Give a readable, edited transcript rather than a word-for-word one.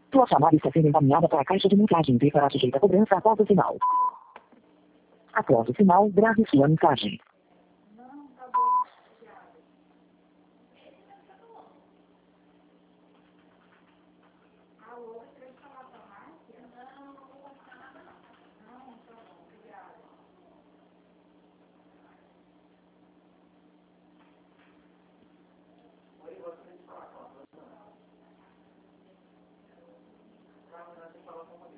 Sua chamada está sendo encaminhada para a caixa de mensagem e será sujeita a cobrança após o sinal. Após o sinal, grave sua mensagem. Para você falar com